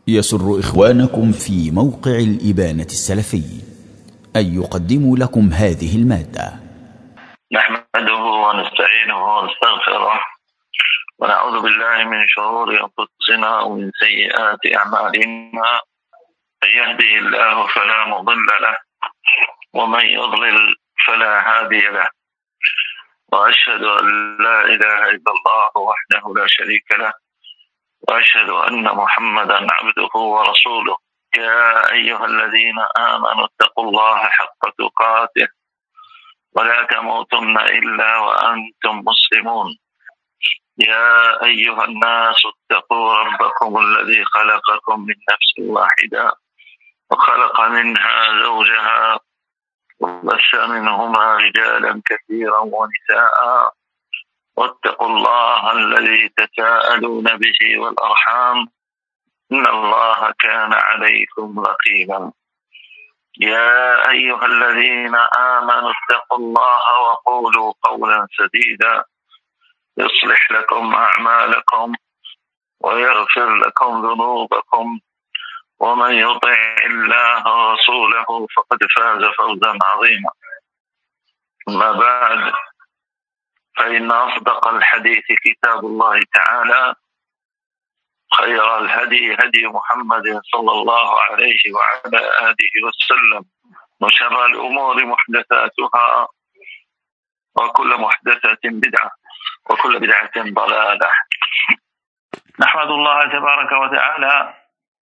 يسر إخوانكم في موقع الإبانة السلفي أن يقدموا لكم هذه المادة. نحمده ونستعينه ونستغفره ونعوذ بالله من شرور أنفسنا ومن سيئات أعمالنا. من يهده الله فلا مضل له ومن يضلل فلا هادي له، وأشهد أن لا إله إلا الله وحده لا شريك له، وأشهد أن محمدا عبده ورسوله. يا أيها الذين آمنوا اتقوا الله حق تقاته ولا تموتن إلا وأنتم مسلمون. يا أيها الناس اتقوا ربكم الذي خلقكم من نفس واحدة وخلق منها زوجها وبث منهما رجالا كثيرا ونساء، واتقوا الله الذي تساءلون به والأرحام إن الله كان عليكم رقيبا. يا أيها الذين آمنوا اتقوا الله وقولوا قولا سديدا يصلح لكم أعمالكم ويغفر لكم ذنوبكم، ومن يطع الله ورسوله فقد فاز فوزا عظيما. أما بعد، فإن أصدق الحديث كتاب الله تعالى، خير الهدي هدي محمد صلى الله عليه وعلى آله وسلم، وشر الأمور محدثاتها وكل محدثة بدعة وكل بدعة ضلالة. نحمد الله تبارك وتعالى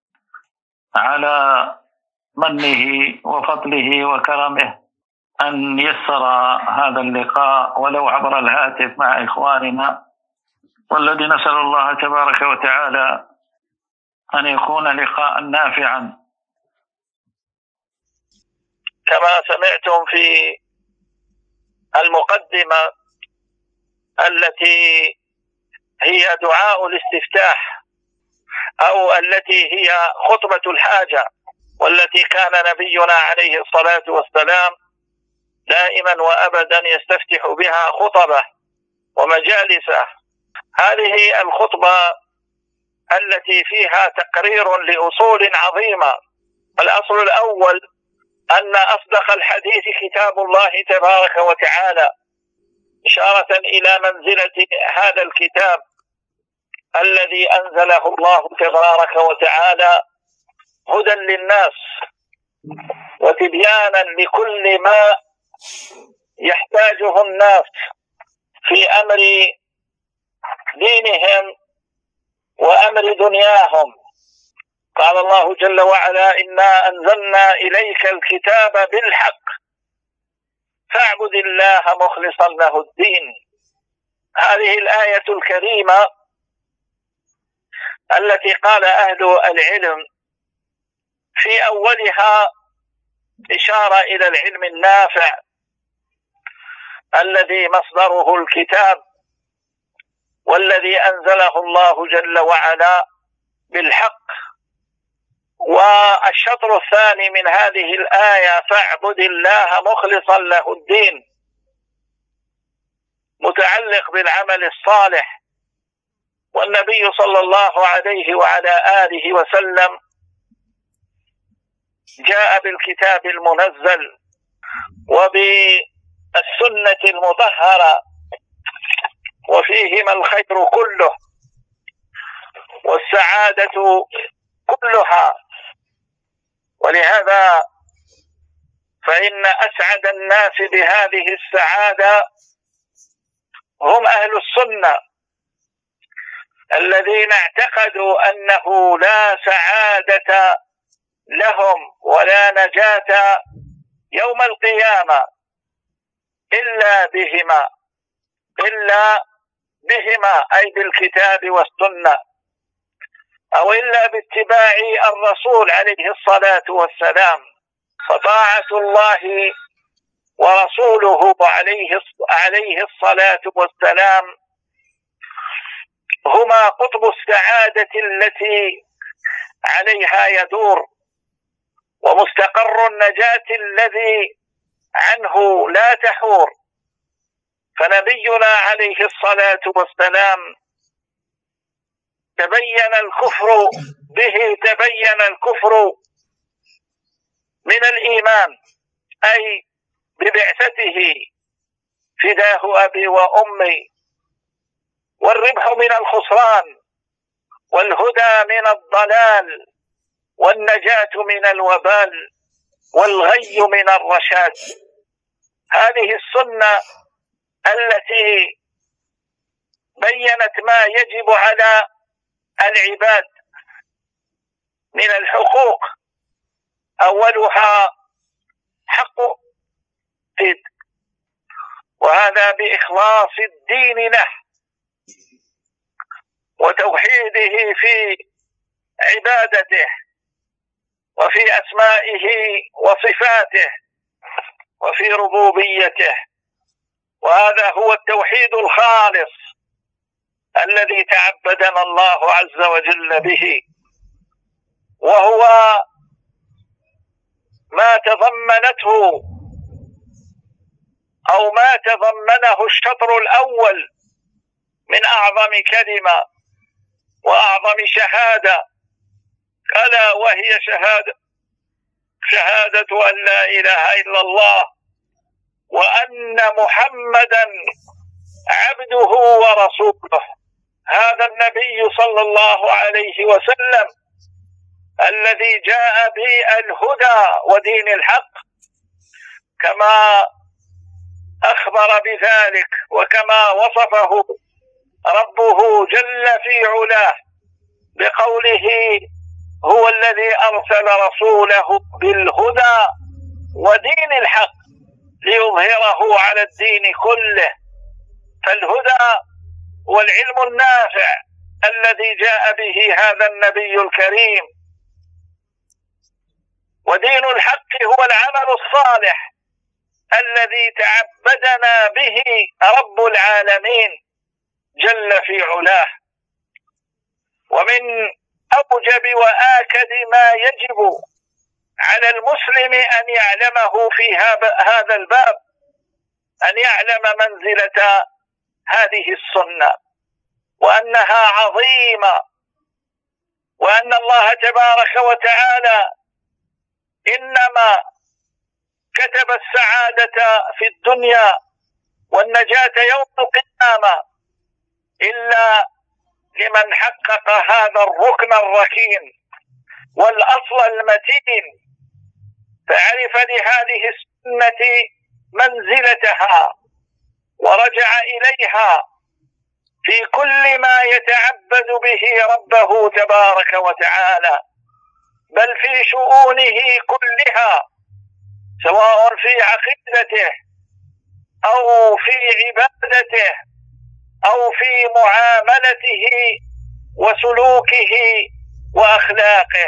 على منه وفضله وكرمه أن يسر هذا اللقاء ولو عبر الهاتف مع إخواننا، والذي نسأل الله تبارك وتعالى أن يكون لقاء نافعا. كما سمعتم في المقدمة التي هي دعاء الاستفتاح، أو التي هي خطبة الحاجة، والتي كان نبينا عليه الصلاة والسلام دائما وأبدا يستفتح بها خطبه ومجالسه. هذه الخطبة التي فيها تقرير لأصول عظيمة. الأصل الأول أن أصدق الحديث كتاب الله تبارك وتعالى، إشارة إلى منزلة هذا الكتاب الذي أنزله الله تبارك وتعالى هدى للناس وتبيانا لكل ما يحتاجه الناس في أمر دينهم وأمر دنياهم. قال الله جل وعلا: إنا أنزلنا إليك الكتاب بالحق فاعبد الله مخلصا له الدين. هذه الآية الكريمة التي قال أهل العلم في أولها إشارة إلى العلم النافع الذي مصدره الكتاب، والذي أنزله الله جل وعلا بالحق. والشطر الثاني من هذه الآية فاعبد الله مخلصا له الدين، متعلق بالعمل الصالح. والنبي صلى الله عليه وعلى آله وسلم جاء بالكتاب المنزل وبالسنة المطهرة، وفيهما الخير كله والسعادة كلها. ولهذا فإن أسعد الناس بهذه السعادة هم أهل السنة، الذين اعتقدوا أنه لا سعادة لهم ولا نجاة يوم القيامة إلا بهما أي بالكتاب والسنة، أو إلا باتباع الرسول عليه الصلاة والسلام. فطاعة الله ورسوله عليه الصلاة والسلام هما قطب السعادة التي عليها يدور، ومستقر النجاة الذي عنه لا تحور. فنبينا عليه الصلاة والسلام تبين الكفر به، تبين الكفر من الإيمان، أي ببعثته فداه أبي وأمي، والربح من الخسران، والهدى من الضلال، والنجاة من الوبال، والغي من الرشاد. هذه السنة التي بينت ما يجب على العباد من الحقوق، أولها حق التوحيد، وهذا بإخلاص الدين له وتوحيده في عبادته وفي أسمائه وصفاته وفي ربوبيته، وهذا هو التوحيد الخالص الذي تعبدنا الله عز وجل به، وهو ما تضمنته أو ما تضمنه الشطر الأول من أعظم كلمة وأعظم شهادة، ألا وهي شهادة أن لا إله إلا الله وأن محمدا عبده ورسوله. هذا النبي صلى الله عليه وسلم الذي جاء بالهدى ودين الحق، كما أخبر بذلك وكما وصفه ربه جل في علاه بقوله: هو الذي أرسل رسوله بالهدى ودين الحق ليظهره على الدين كله. فالهدى والعلم النافع الذي جاء به هذا النبي الكريم، ودين الحق هو العمل الصالح الذي تعبدنا به رب العالمين جل في علاه. ومن أوجب وآكد ما يجب على المسلم أن يعلمه في هذا الباب أن يعلم منزلة هذه السنة، وأنها عظيمة، وأن الله تبارك وتعالى إنما كتب السعادة في الدنيا والنجاة يوم القيامة إلا لمن حقق هذا الركن الركين والأصل المتين، فعرف لهذه السنة منزلتها ورجع إليها في كل ما يتعبد به ربه تبارك وتعالى، بل في شؤونه كلها، سواء في عقيدته أو في عبادته أو في معاملته وسلوكه وأخلاقه.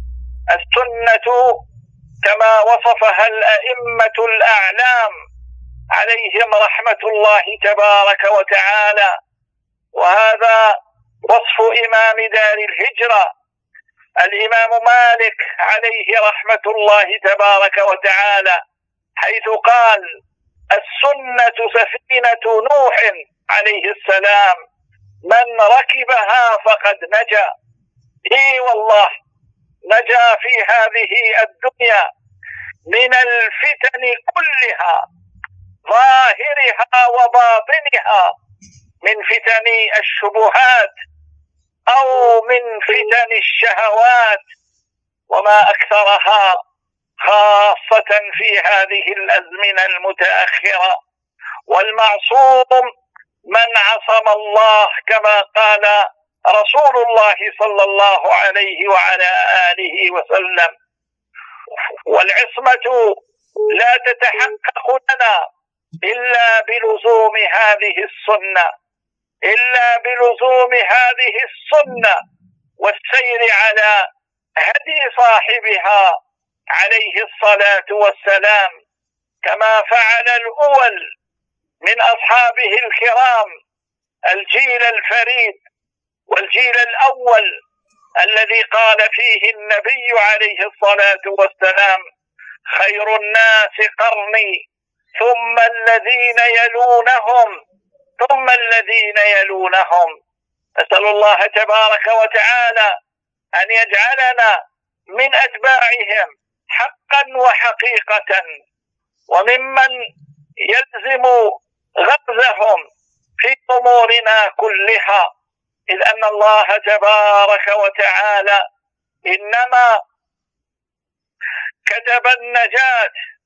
السنة كما وصفها الأئمة الأعلام عليهم رحمة الله تبارك وتعالى، وهذا وصف إمام دار الهجرة الإمام مالك عليه رحمة الله تبارك وتعالى، حيث قال: السنة سفينة نوح عليه السلام، من ركبها فقد نجا. إي والله نجا في هذه الدنيا من الفتن كلها، ظاهرها وباطنها، من فتن الشبهات أو من فتن الشهوات، وما أكثرها خاصة في هذه الأزمنة المتأخرة. والمعصوم من عصم الله، كما قال رسول الله صلى الله عليه وعلى آله وسلم. والعصمة لا تتحقق لنا إلا بلزوم هذه السنة، إلا بلزوم هذه السنة والسير على هدي صاحبها عليه الصلاة والسلام، كما فعل الأول من أصحابه الكرام، الجيل الفريد والجيل الأول الذي قال فيه النبي عليه الصلاة والسلام: خير الناس قرني ثم الذين يلونهم ثم الذين يلونهم. نسأل الله تبارك وتعالى أن يجعلنا من أتباعهم حقا وحقيقة، وممن يلزم غرزهم في أمورنا كلها، إذ أن الله تبارك وتعالى إنما كتب النجاة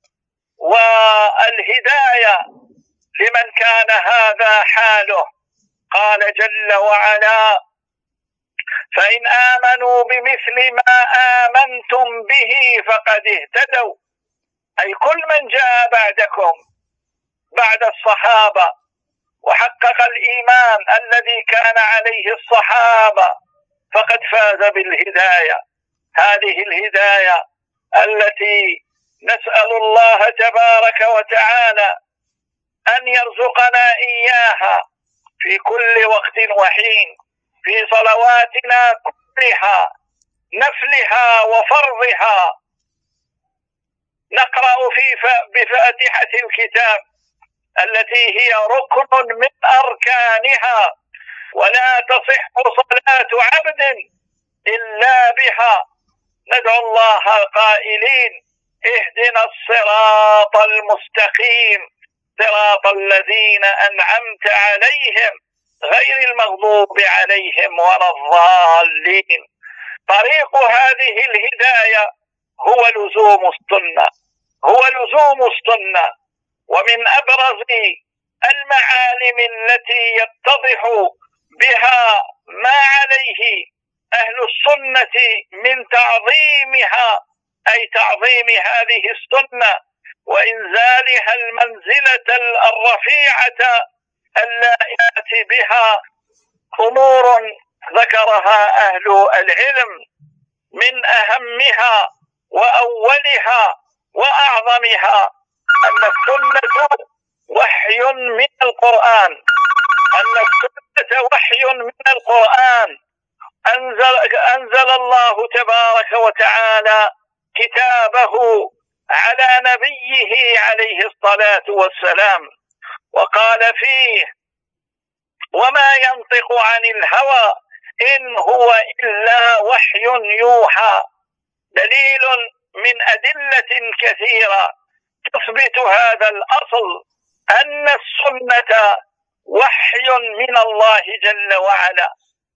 والهداية لمن كان هذا حاله. قال جل وعلا: فإن آمنوا بمثل ما آمنتم به فقد اهتدوا، أي كل من جاء بعدكم بعد الصحابة وحقق الإيمان الذي كان عليه الصحابة فقد فاز بالهداية. هذه الهداية التي نسأل الله تبارك وتعالى أن يرزقنا إياها في كل وقت وحين، في صلواتنا كلها، نفلها وفرضها، نقرأ بفاتحة الكتاب التي هي ركن من أركانها، ولا تصح صلاة عبد إلا بها. ندعو الله قائلين: اهدنا الصراط المستقيم صراط الذين أنعمت عليهم غير المغضوب عليهم ولا الضالين. طريق هذه الهداية هو لزوم السنة، هو لزوم السنة. ومن أبرز المعالم التي يتضح بها ما عليه أهل السنة من تعظيمها، أي تعظيم هذه السنة وإنزالها المنزلة الرفيعة اللائقة بها، أمور ذكرها أهل العلم. من أهمها وأولها وأعظمها أن السنة وحي من القرآن، أن السنة وحي من القرآن. أنزل الله تبارك وتعالى كتابه على نبيه عليه الصلاة والسلام، وقال فيه: وما ينطق عن الهوى إن هو إلا وحي يوحى. دليل من أدلة كثيرة تثبت هذا الأصل، أن السنة وحي من الله جل وعلا،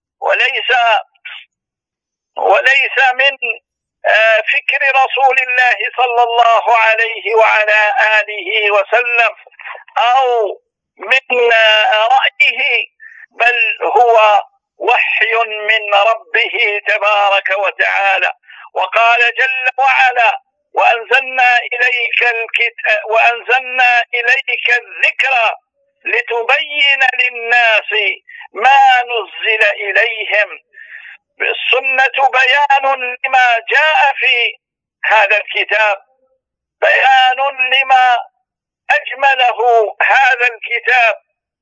وليس من فكر رسول الله صلى الله عليه وعلى آله وسلم أو من رأيه، بل هو وحي من ربه تبارك وتعالى. وقال جل وعلا: وأنزلنا إليك الذكر لتبين للناس ما نزل إليهم. السنة بيان لما جاء في هذا الكتاب، بيان لما أجمله هذا الكتاب،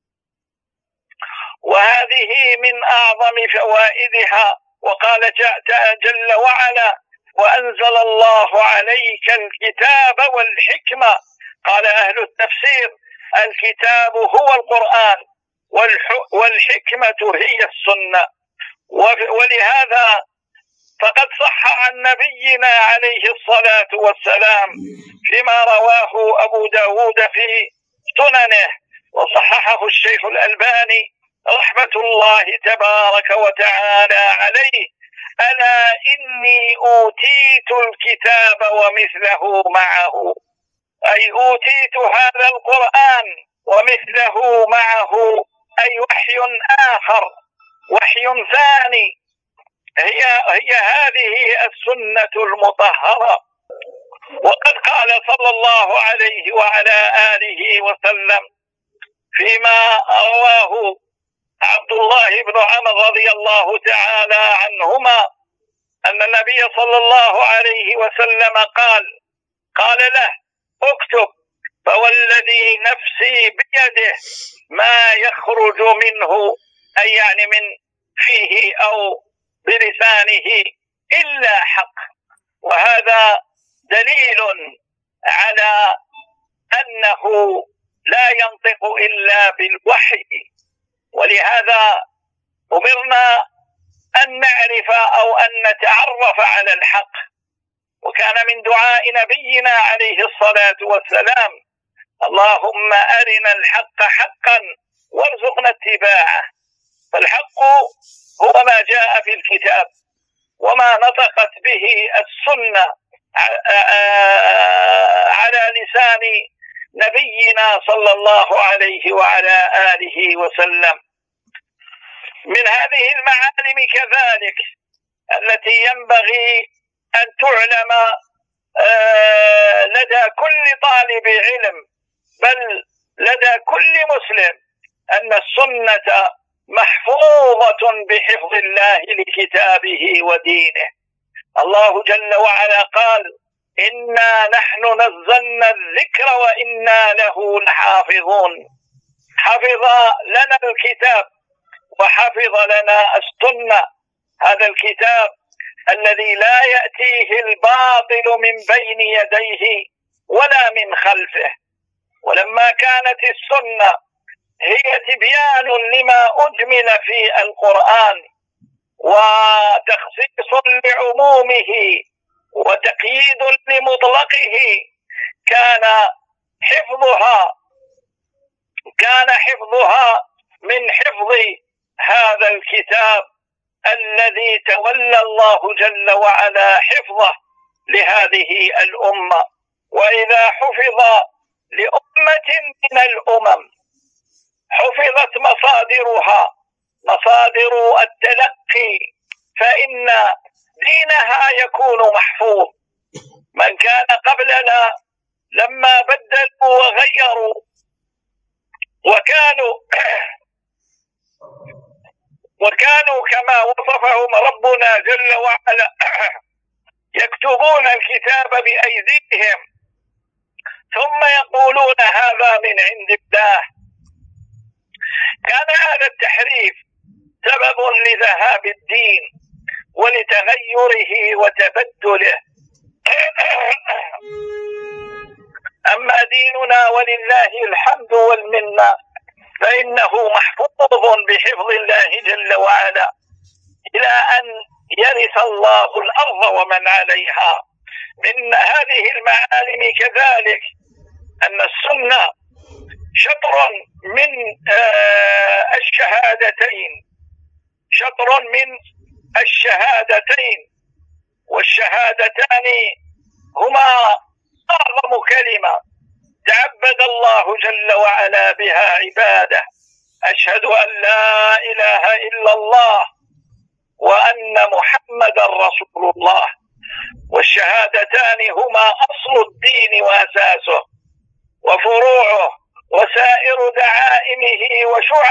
وهذه من أعظم فوائدها. وقال جل وعلا: وأنزل الله عليك الكتاب والحكمة. قال أهل التفسير: الكتاب هو القرآن، والحكمة هي السنة. ولهذا فقد صح عن نبينا عليه الصلاة والسلام فيما رواه أبو داود في سننه، وصححه الشيخ الألباني رحمة الله تبارك وتعالى عليه: ألا إني أوتيت الكتاب ومثله معه، أي أوتيت هذا القرآن ومثله معه، أي وحي آخر، وحي ثاني، هي هذه السنة المطهرة. وقد قال صلى الله عليه وعلى آله وسلم فيما رواه عبد الله بن عمر رضي الله تعالى عنهما أن النبي صلى الله عليه وسلم قال له: اكتب، فوالذي نفسي بيده ما يخرج منه، أي يعني من فيه أو بلسانه، إلا حق. وهذا دليل على أنه لا ينطق إلا بالوحي. ولهذا أمرنا أن نعرف أو أن نتعرف على الحق، وكان من دعاء نبينا عليه الصلاة والسلام: اللهم أرنا الحق حقا وارزقنا اتباعه. فالحق هو ما جاء في الكتاب وما نطقت به السنة على لسان نبينا صلى الله عليه وعلى آله وسلم. من هذه المعالم كذلك التي ينبغي أن تعلم لدى كل طالب علم، بل لدى كل مسلم، أن السنة محفوظة بحفظ الله لكتابه ودينه. الله جل وعلا قال: إنا نحن نزلنا الذكر وإنا له لحافظون. حفظ لنا الكتاب وحفظ لنا السنة، هذا الكتاب الذي لا يأتيه الباطل من بين يديه ولا من خلفه. ولما كانت السنة هي تبيان لما أجمل في القرآن وتخصيص لعمومه وتقييد لمطلقه، كان حفظها من حفظ هذا الكتاب الذي تولى الله جل وعلا حفظه لهذه الأمة. وإذا حفظ لأمة من الأمم حفظت مصادرها، مصادر التلقي، فإن دينها يكون محفوظ. من كان قبلنا لما بدلوا وغيروا وكانوا كما وصفهم ربنا جل وعلا يكتبون الكتاب بأيديهم ثم يقولون هذا من عند الله، كان هذا التحريف سبب لذهاب الدين ولتغيره وتبدله. أما ديننا ولله الحمد والمنة فإنه محفوظ بحفظ الله جل وعلا إلى أن يرث الله الأرض ومن عليها. من هذه المعالم كذلك أن السنة شطر من الشهادتين، والشهادتان هما أعظم كلمة تعبد الله جل وعلا بها عباده: أشهد أن لا إله إلا الله وأن محمدا رسول الله. والشهادتان هما أصل الدين وأساسه وفروعه وسائر دعائمه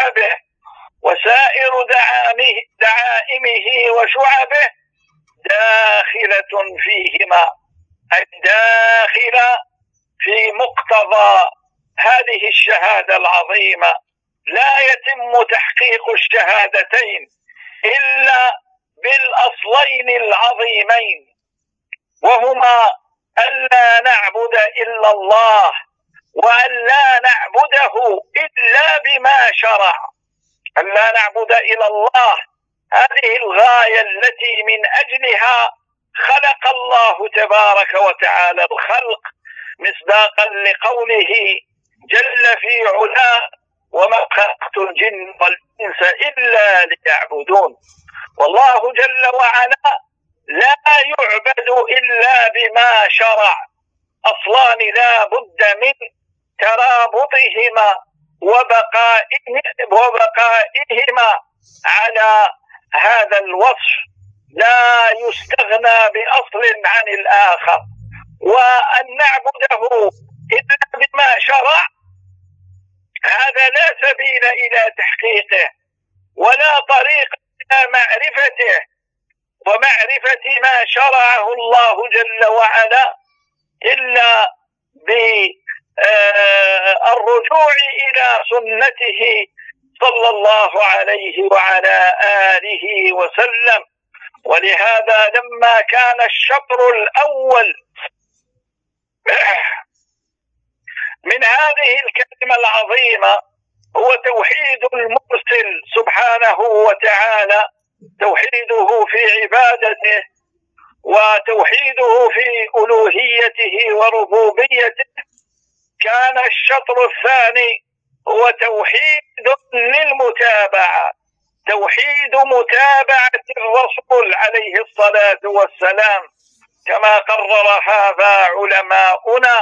وشعبه داخلة فيهما، أي داخلة في مقتضى هذه الشهادة العظيمة. لا يتم تحقيق الشهادتين إلا بالأصلين العظيمين، وهما ألا نعبد إلا الله وأن لا نعبده إلا بما شرع. ألا نعبد إلا الله، هذه الغاية التي من أجلها خلق الله تبارك وتعالى الخلق، مصداقا لقوله جل في علاه: وما خلقت الجن والإنس إلا ليعبدون. والله جل وعلا لا يعبد إلا بما شرع. أصلان لا بد من ترابطهما وبقائهما على هذا الوصف، لا يستغنى بأصل عن الآخر. وأن نعبده إلا بما شرع هذا لا سبيل إلى تحقيقه ولا طريق إلى معرفته ومعرفة ما شرعه الله جل وعلا إلا بالرجوع إلى سنته صلى الله عليه وعلى آله وسلم. ولهذا لما كان الشطر الأول من هذه الكلمة العظيمة هو توحيد المرسل سبحانه وتعالى، توحيده في عبادته وتوحيده في ألوهيته وربوبيته. كان الشطر الثاني هو توحيد للمتابعة، توحيد متابعة الرسول عليه الصلاة والسلام، كما قرر هذا علماؤنا،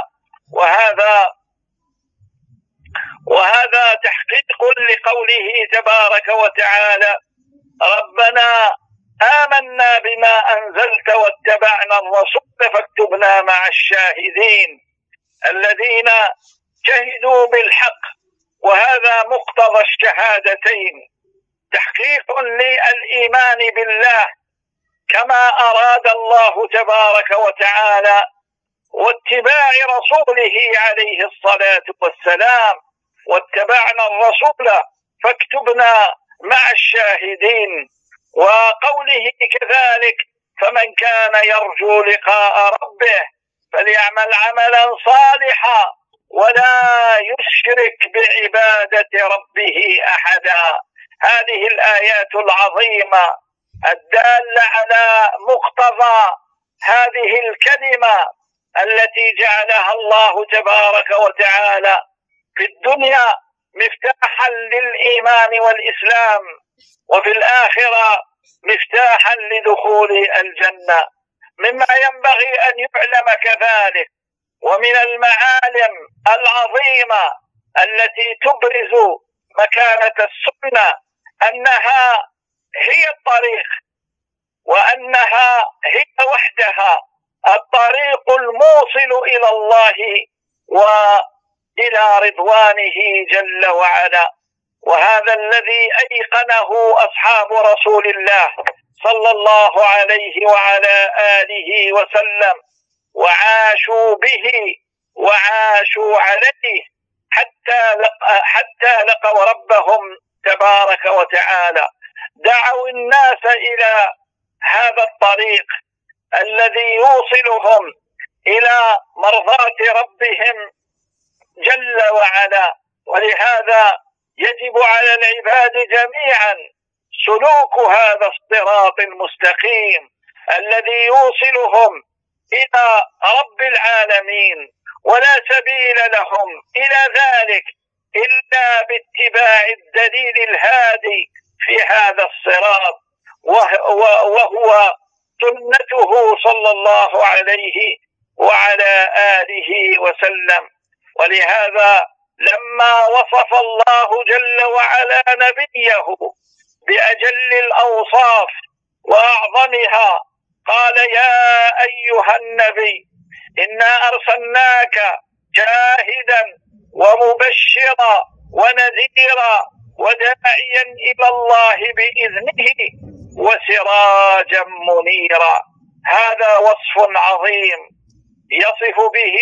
وهذا تحقيق لقوله تبارك وتعالى: ربنا آمنا بما أنزلت واتبعنا الرسول فاكتبنا مع الشاهدين، الذين شهدوا بالحق. وهذا مقتضى الشهادتين، تحقيق للإيمان بالله كما أراد الله تبارك وتعالى، واتباع رسوله عليه الصلاة والسلام، واتبعنا الرسول فاكتبنا مع الشاهدين. وقوله كذلك: فمن كان يرجو لقاء ربه فليعمل عملا صالحا ولا يشرك بعبادة ربه أحدا. هذه الآيات العظيمة الدالة على مقتضى هذه الكلمة التي جعلها الله تبارك وتعالى في الدنيا مفتاحا للإيمان والإسلام، وفي الآخرة مفتاحا لدخول الجنة. مما ينبغي أن يعلم كذلك ومن المعالم العظيمة التي تبرز مكانة السنة أنها هي الطريق، وأنها هي وحدها الطريق الموصل إلى الله وإلى رضوانه جل وعلا. وهذا الذي أيقنه أصحاب رسول الله صلى الله عليه وعلى آله وسلم، وعاشوا به وعاشوا عليه حتى لقوا ربهم تبارك وتعالى. دعوا الناس إلى هذا الطريق الذي يوصلهم إلى مرضاة ربهم جل وعلا. ولهذا يجب على العباد جميعا سلوك هذا الصراط المستقيم الذي يوصلهم إلى رب العالمين، ولا سبيل لهم إلى ذلك إلا باتباع الدليل الهادي في هذا الصراط، وهو سنته صلى الله عليه وعلى آله وسلم. ولهذا لما وصف الله جل وعلا نبيه بأجل الأوصاف وأعظمها قال: يا أيها النبي إنا أرسلناك شاهدا ومبشرا ونذيرا وداعيا إلى الله بإذنه وسراجا منيرا. هذا وصف عظيم يصف به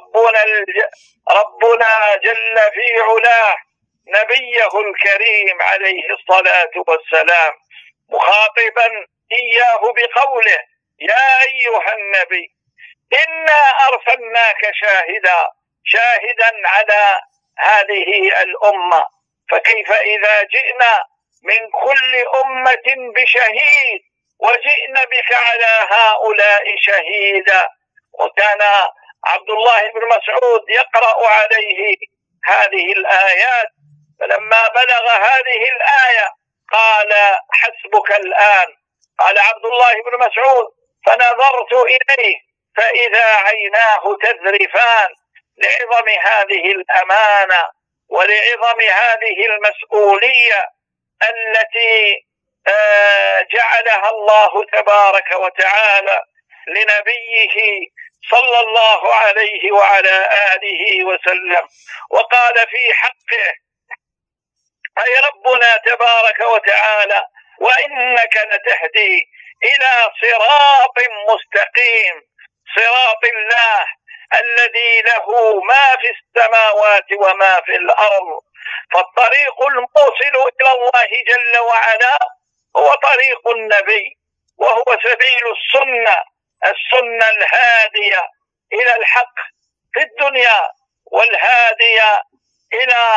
ربنا جل في علاه نبيه الكريم عليه الصلاة والسلام، مخاطبا إياه بقوله: يا أيها النبي إنا أرسلناك شاهدا على هذه الأمة، فكيف إذا جئنا من كل أمة بشهيد وجئنا بك على هؤلاء شهيدا. وكان عبد الله بن مسعود يقرأ عليه هذه الآيات، فلما بلغ هذه الآية قال: حسبك الآن. قال عبد الله بن مسعود: فنظرت إليه فإذا عيناه تذرفان لعظم هذه الأمانة ولعظم هذه المسؤولية التي جعلها الله تبارك وتعالى لنبيه صلى الله عليه وعلى آله وسلم. وقال في حقه أي ربنا تبارك وتعالى: وإنك لتهدي إلى صراط مستقيم، صراط الله الذي له ما في السماوات وما في الأرض. فالطريق الموصل إلى الله جل وعلا هو طريق النبي، وهو سبيل السنة الهادية إلى الحق في الدنيا والهادية إلى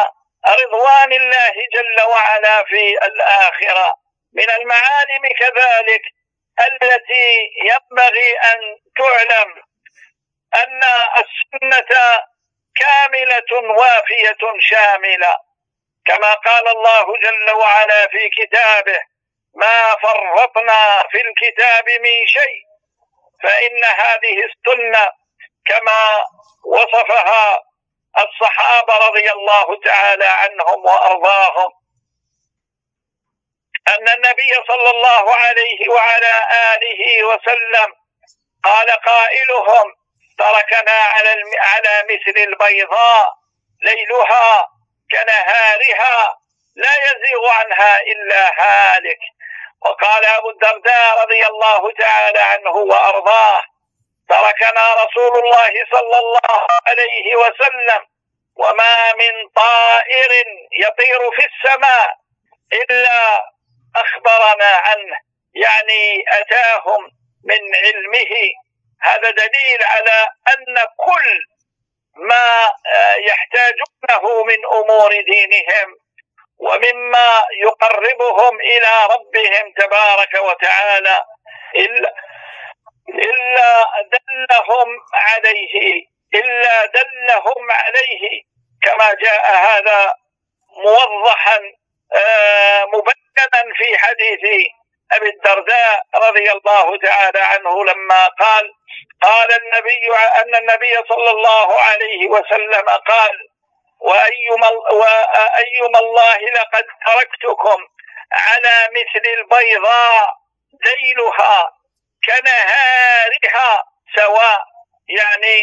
رضوان الله جل وعلا في الآخرة. من المعالم كذلك التي ينبغي أن تعلم أن السنة كاملة وافية شاملة، كما قال الله جل وعلا في كتابه: ما فرطنا في الكتاب من شيء. فإن هذه السنة كما وصفها الصحابة رضي الله تعالى عنهم وأرضاهم، أن النبي صلى الله عليه وعلى آله وسلم قال قائلهم: تركنا على مثل البيضاء ليلها كنهارها لا يزيغ عنها إلا هالك. وقال أبو الدرداء رضي الله تعالى عنه وأرضاه: تركنا رسول الله صلى الله عليه وسلم وما من طائر يطير في السماء إلا أخبرنا عنه، يعني أتاهم من علمه. هذا دليل على أن كل ما يحتاجونه من أمور دينهم ومما يقربهم إلى ربهم تبارك وتعالى إلا دلهم عليه، كما جاء هذا موضحا مبينا في حديث أبي الدرداء رضي الله تعالى عنه لما قال النبي صلى الله عليه وسلم قال: وأيما الله لقد تركتكم على مثل البيضاء ليلها كنهارها سواء، يعني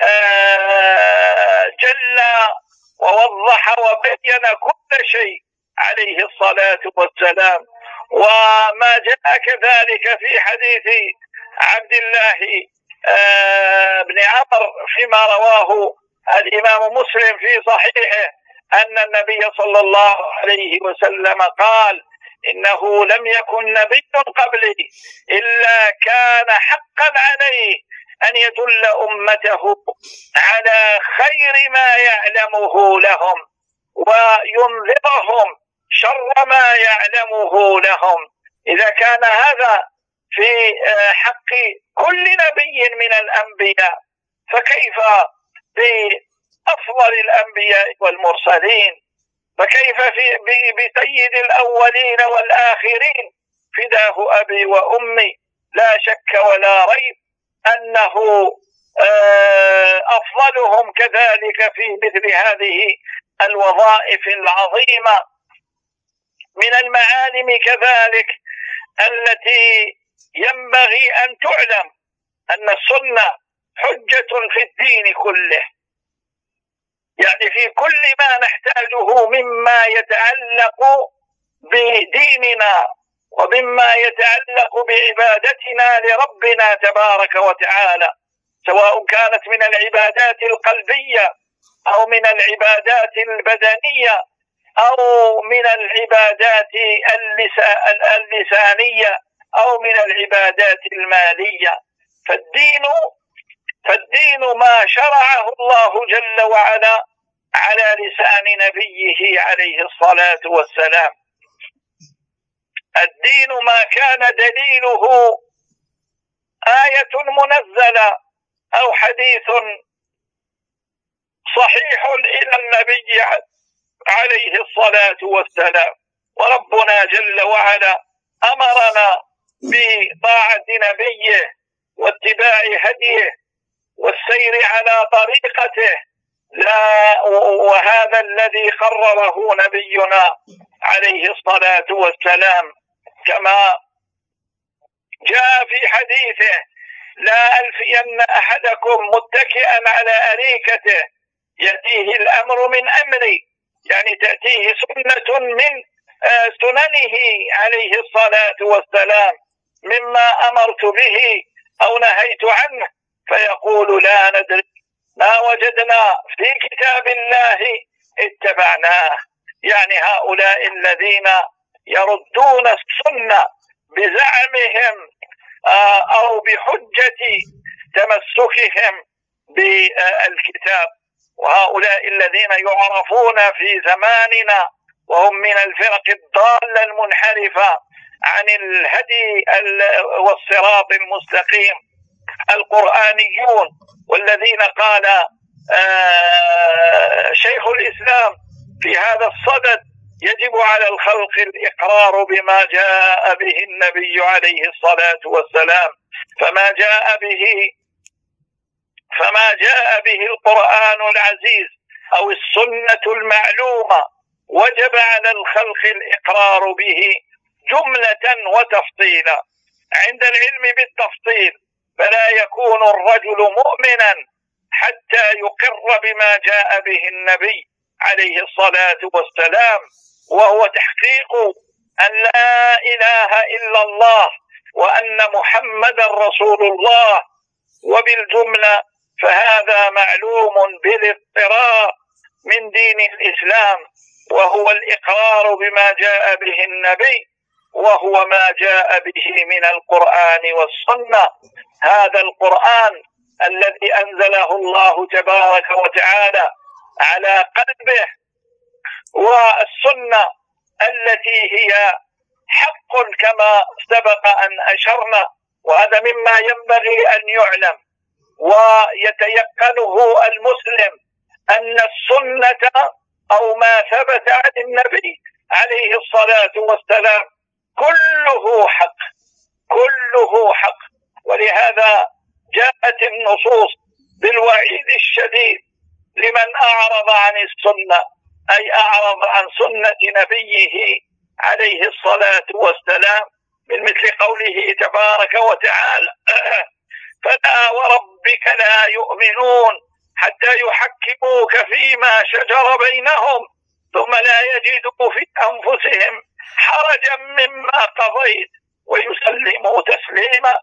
جل ووضح وبين كل شيء عليه الصلاة والسلام. وما جاء كذلك في حديث عبد الله بن عمرو فيما رواه الإمام مسلم في صحيحه أن النبي صلى الله عليه وسلم قال: إنه لم يكن نبي قبلي إلا كان حقا عليه أن يدل أمته على خير ما يعلمه لهم وينذرهم شر ما يعلمه لهم. إذا كان هذا في حق كل نبي من الأنبياء، فكيف بأفضل الأنبياء والمرسلين؟ فكيف بسيد الأولين والآخرين فداه أبي وأمي؟ لا شك ولا ريب أنه أفضلهم كذلك في مثل هذه الوظائف العظيمة. من المعالم كذلك التي ينبغي أن تعلم أن السنة حجة في الدين كله، يعني في كل ما نحتاجه مما يتعلق بديننا ومما يتعلق بعبادتنا لربنا تبارك وتعالى، سواء كانت من العبادات القلبية أو من العبادات البدنية أو من العبادات اللسانية أو من العبادات المالية. فالدين ما شرعه الله جل وعلا على لسان نبيه عليه الصلاة والسلام. الدين ما كان دليله آية منزلة أو حديث صحيح إلى النبي عليه الصلاة والسلام. وربنا جل وعلا أمرنا بطاعة نبيه واتباع هديه والسير على طريقته، وهذا الذي قرره نبينا عليه الصلاة والسلام، كما جاء في حديثه: لا ألفين أحدكم متكئا على أريكته يأتيه الأمر من أمري، يعني تأتيه سنة من سننه عليه الصلاة والسلام مما أمرت به أو نهيت عنه، فيقول: لا ندري، ما وجدنا في كتاب الله اتبعناه. يعني هؤلاء الذين يردون السنة بزعمهم أو بحجة تمسكهم بالكتاب. وهؤلاء الذين يعرفون في زماننا وهم من الفرق الضالة المنحرفة عن الهدي والصراط المستقيم القرآنيون، والذين قال شيخ الإسلام في هذا الصدد: يجب على الخلق الإقرار بما جاء به النبي عليه الصلاة والسلام، فما جاء به القرآن العزيز أو السنة المعلومة وجب على الخلق الإقرار به جملة وتفصيلا. عند العلم بالتفصيل فلا يكون الرجل مؤمنا حتى يقر بما جاء به النبي عليه الصلاة والسلام، وهو تحقيق أن لا إله إلا الله وأن محمدا رسول الله. وبالجملة فهذا معلوم بالاضطرار من دين الإسلام، وهو الإقرار بما جاء به النبي، وهو ما جاء به من القرآن والسنة. هذا القرآن الذي أنزله الله تبارك وتعالى على قلبه، والسنة التي هي حق كما سبق أن أشرنا، وهذا مما ينبغي أن يعلم ويتيقنه المسلم، أن السنة أو ما ثبت عن النبي عليه الصلاة والسلام كله حق، كله حق. ولهذا جاءت النصوص بالوعيد الشديد لمن أعرض عن السنة، أي أعرض عن سنة نبيه عليه الصلاة والسلام، من مثل قوله تبارك وتعالى: فلا وربك لا يؤمنون حتى يحكموك فيما شجر بينهم ثم لا يجدوا في أنفسهم حرجا مما قضيت ويسلموا تسليما.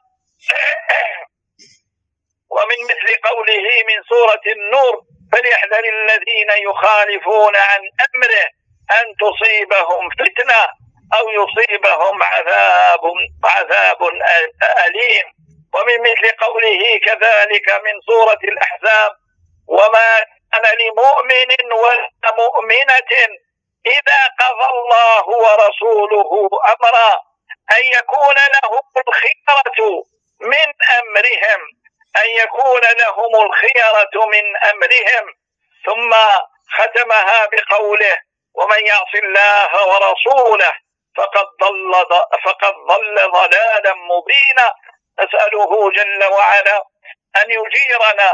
ومن مثل قوله من سورة النور: فليحذر الذين يخالفون عن أمره أن تصيبهم فتنة أو يصيبهم عذاب أليم. ومن مثل قوله كذلك من سورة الأحزاب: وما كان لمؤمن ولا مؤمنة إذا قضى الله ورسوله أمرا أن يكون لهم الخيرة من أمرهم، أن يكون لهم الخيرة من أمرهم. ثم ختمها بقوله: ومن يعص الله ورسوله فقد ضل ضلالا مبينا. نسأله جل وعلا أن يجيرنا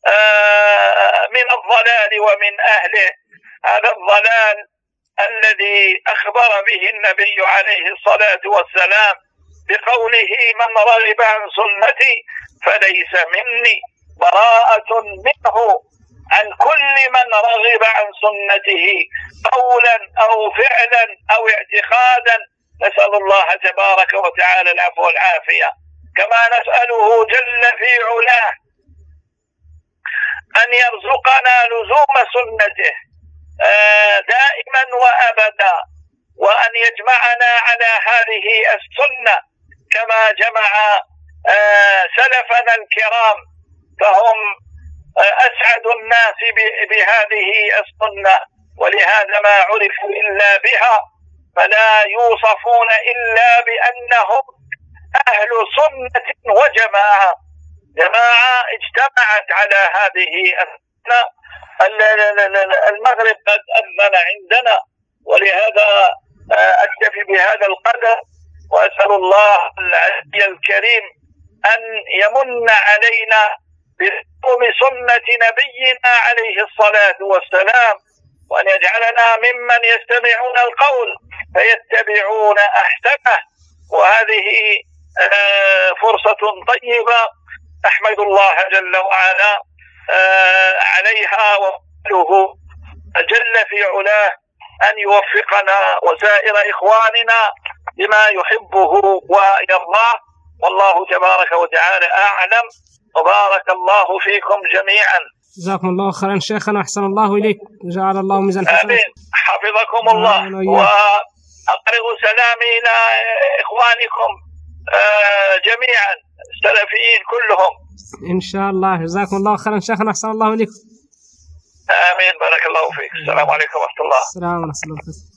من الضلال ومن أهله، هذا الضلال الذي أخبر به النبي عليه الصلاة والسلام بقوله: من رغب عن سنتي فليس مني، براءة منه عن كل من رغب عن سنته قولا أو فعلا أو اعتقادا. نسأل الله تبارك وتعالى العفو والعافية، كما نسأله جل في علاه أن يرزقنا لزوم سنته دائما وأبدا، وأن يجمعنا على هذه السنة كما جمع سلفنا الكرام، فهم أسعد الناس بهذه السنة، ولهذا ما عرفوا إلا بها، فلا يوصفون إلا بأنهم أهل سنة وجماعة، جماعة اجتمعت على هذه السنة. المغرب قد أذن عندنا، ولهذا أكتفي بهذا القدر، وأسأل الله العلي الكريم أن يمن علينا بسنة نبينا عليه الصلاة والسلام، وأن يجعلنا ممن يستمعون القول فيتبعون أحسنه. وهذه فرصة طيبة أحمد الله جل وعلا عليها، وأسأله جل في علاه أن يوفقنا وسائر إخواننا بما يحبه ويرضاه، والله تبارك وتعالى أعلم، وبارك الله فيكم جميعا. جزاكم الله خيرا شيخنا، أحسن الله إليك، جعل الله ميزان حسنات. حفظكم الله، وأقرئ سلامي إلى إخوانكم جميعا السلفيين كلهم إن شاء الله. جزاكم الله خيرا شيخنا، أحسن الله إليك. آمين. بارك الله فيك. السلام عليكم ورحمة الله. السلام ورحمة الله.